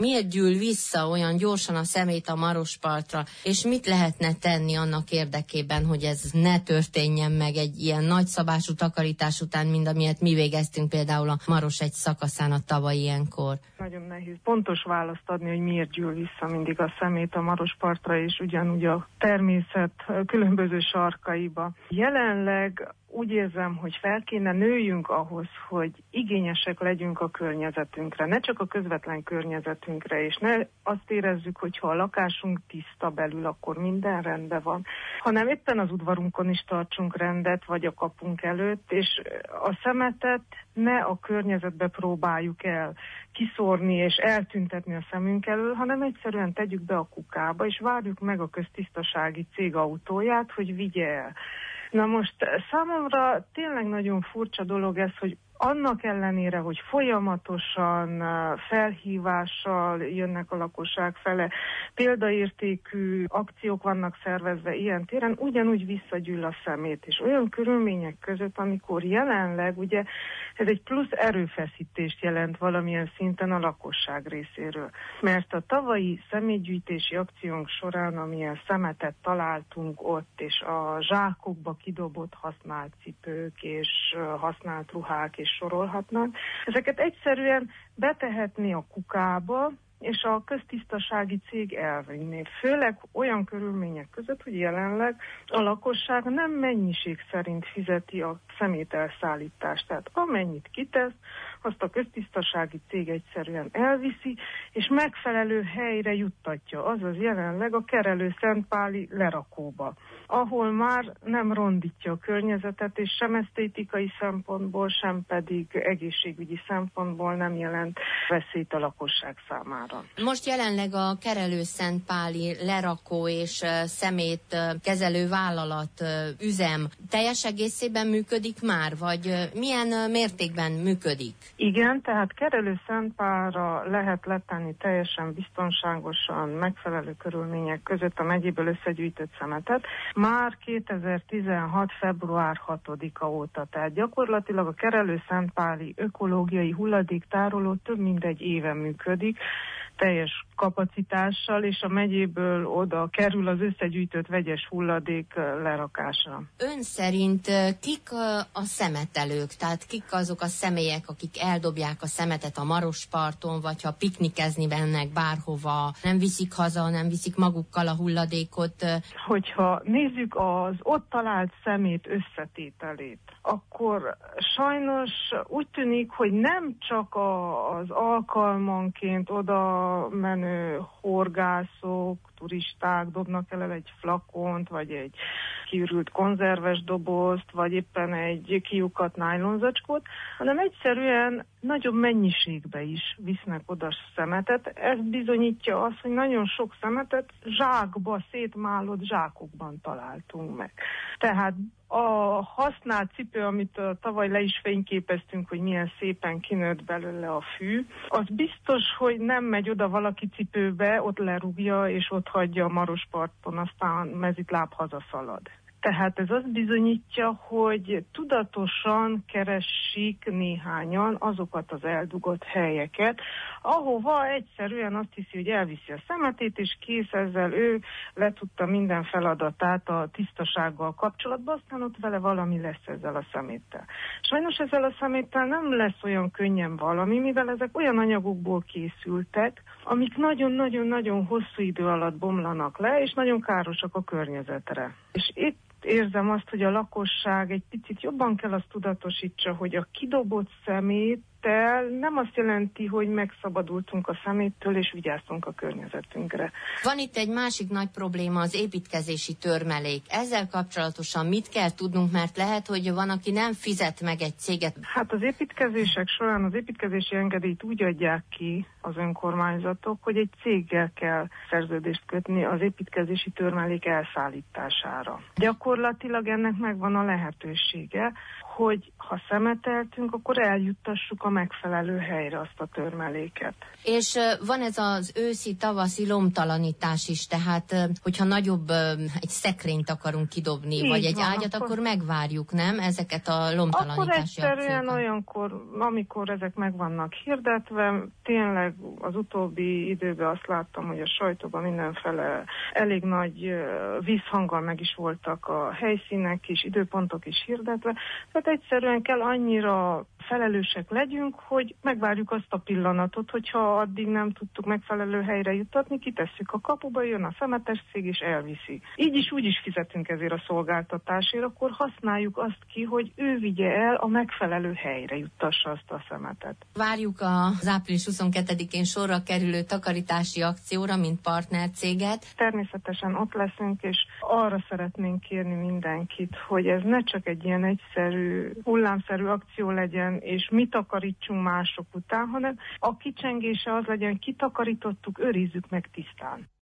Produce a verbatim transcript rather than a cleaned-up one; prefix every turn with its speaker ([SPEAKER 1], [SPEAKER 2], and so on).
[SPEAKER 1] Miért gyűl vissza olyan gyorsan a szemét a Marospartra, és mit lehetne tenni annak érdekében, hogy ez ne történjen meg egy ilyen nagyszabású takarítás után, mint amilyet mi végeztünk például a Maros egy szakaszán a tavaly ilyenkor?
[SPEAKER 2] Nagyon nehéz pontos választ adni, hogy miért gyűl vissza mindig a szemét a Marospartra, és ugyanúgy a természet különböző sarkaiba. Jelenleg úgy érzem, hogy fel kéne nőjünk ahhoz, hogy igényesek legyünk a környezetünkre, ne csak a közvetlen környezetünkre, és ne azt érezzük, hogy ha a lakásunk tiszta belül, akkor minden rendben van, hanem éppen az udvarunkon is tartsunk rendet, vagy a kapunk előtt, és a szemetet ne a környezetbe próbáljuk el kiszórni és eltüntetni a szemünk elől, hanem egyszerűen tegyük be a kukába, és várjuk meg a köztisztasági cég autóját, hogy vigye el. Na most számomra tényleg nagyon furcsa dolog ez, hogy annak ellenére, hogy folyamatosan felhívással jönnek a lakosság fele, példaértékű akciók vannak szervezve ilyen téren, ugyanúgy visszagyűl a szemét, és olyan körülmények között, amikor jelenleg ugye ez egy plusz erőfeszítést jelent valamilyen szinten a lakosság részéről. Mert a tavalyi szemétgyűjtési akciónk során, amilyen szemetet találtunk ott, és a zsákokba kidobott használt cipők, és használt ruhák, és sorolhatnak, ezeket egyszerűen betehetné a kukába, és a köztisztasági cég elvinné. Főleg olyan körülmények között, hogy jelenleg a lakosság nem mennyiség szerint fizeti a szemételszállítást. Tehát amennyit kitesz, azt a köztisztasági cég egyszerűen elviszi, és megfelelő helyre juttatja, azaz jelenleg a Kerelő-Szentpáli lerakóba, ahol már nem rondítja a környezetet, és sem esztétikai szempontból, sem pedig egészségügyi szempontból nem jelent veszélyt a lakosság számára.
[SPEAKER 1] Most jelenleg a Kerelő-Szentpáli lerakó és szemét kezelő vállalat üzem teljes egészében működik már, vagy milyen mértékben működik?
[SPEAKER 2] Igen, tehát Kerelő-Szentpálra lehet letenni teljesen biztonságosan, megfelelő körülmények között a megyéből összegyűjtött szemetet már kétezer-tizenhat. február hatodika óta. Tehát gyakorlatilag a Kerelő-Szentpáli ökológiai hulladéktároló több mint egy éve működik, teljes kapacitással, és a megyéből oda kerül az összegyűjtött vegyes hulladék lerakásra.
[SPEAKER 1] Ön szerint kik a szemetelők? Tehát kik azok a személyek, akik eldobják a szemetet a Marosparton, vagy ha piknikezni mennek bárhova, nem viszik haza, nem viszik magukkal a hulladékot?
[SPEAKER 2] Hogyha nézzük az ott talált szemét összetételét, akkor sajnos úgy tűnik, hogy nem csak a, az alkalmanként oda menő horgászok, turisták dobnak el egy flakont, vagy egy kiürült konzerves dobozt, vagy éppen egy kiukadt nájlonzacskót, hanem egyszerűen nagyobb mennyiségbe is visznek oda szemetet. Ez bizonyítja azt, hogy nagyon sok szemetet zsákba, szétmálott zsákokban találtunk meg. Tehát a használt cipő, amit tavaly le is fényképeztünk, hogy milyen szépen kinőtt belőle a fű, az biztos, hogy nem megy oda valaki cipőbe, ott lerúgja, és ott hagyja a Marosparton, aztán mezitláb hazaszalad. Tehát ez azt bizonyítja, hogy tudatosan keresik néhányan azokat az eldugott helyeket, ahova egyszerűen azt hiszi, hogy elviszi a szemetét, és kész, ezzel ő letudta minden feladatát a tisztasággal kapcsolatban, aztán ott vele valami lesz ezzel a szeméttel. Sajnos ezzel a szeméttel nem lesz olyan könnyen valami, mivel ezek olyan anyagokból készültek, amik nagyon-nagyon-nagyon hosszú idő alatt bomlanak le, és nagyon károsak a környezetre. És itt érzem azt, hogy a lakosság egy picit jobban kell azt tudatosítsa, hogy a kidobott szeméttel nem azt jelenti, hogy megszabadultunk a szeméttől, és vigyáztunk a környezetünkre.
[SPEAKER 1] Van itt egy másik nagy probléma, az építkezési törmelék. Ezzel kapcsolatosan mit kell tudnunk, mert lehet, hogy van, aki nem fizet meg egy céget?
[SPEAKER 2] Hát az építkezések során az építkezési engedélyt úgy adják ki az önkormányzatok, hogy egy céggel kell szerződést kötni az építkezési törmelék elszállítására. Gyakorlatilag ennek megvan a lehetősége, hogy ha szemeteltünk, akkor eljuttassuk a megfelelő helyre azt a törmeléket.
[SPEAKER 1] És van ez az őszi-tavaszi lomtalanítás is, tehát hogyha nagyobb egy szekrényt akarunk kidobni, így vagy egy van, ágyat, akkor... akkor megvárjuk, nem? Ezeket a lomtalanítási
[SPEAKER 2] Akkor egyszerűen
[SPEAKER 1] akciókat.
[SPEAKER 2] olyankor, amikor ezek meg vannak hirdetve, tényleg az utóbbi időben azt láttam, hogy a sajtóban mindenfele elég nagy vízhanggal meg is voltak a helyszínek is, időpontok is hirdetve, tehát egyszerűen kell annyira felelősek legyünk, hogy megvárjuk azt a pillanatot, hogyha addig nem tudtuk megfelelő helyre juttatni, kitesszük a kapuba, jön a szemetes cég és elviszi. Így is úgy is fizetünk ezért a szolgáltatásért, akkor használjuk azt ki, hogy ő vigye el a megfelelő helyre, juttassa azt a szemetet.
[SPEAKER 1] Várjuk az április huszonkettedikén sorra kerülő takarítási akcióra, mint partnercéget.
[SPEAKER 2] Természetesen ott leszünk, és arra szeretnénk kérni mindenkit, hogy ez ne csak egy ilyen egyszerű, hullámszerű akció legyen, és mi takarítsunk mások után, hanem a kicsengése az legyen, kitakarítottuk, őrizzük meg tisztán.